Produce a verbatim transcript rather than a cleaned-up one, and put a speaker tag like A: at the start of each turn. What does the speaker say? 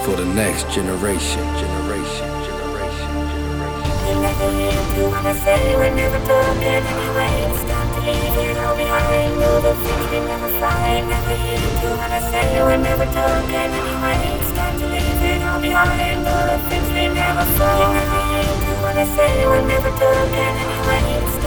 A: for the next generation, generation, generation, generation.
B: We never hear to wanna say we're never talking anyway. It's time to leave it all behind. All the things we never find. Never hear to wanna say we're never talking anyway. It's time to leave it all behind. All the things we never find. Never hear to wanna say we're never talking anyway. It's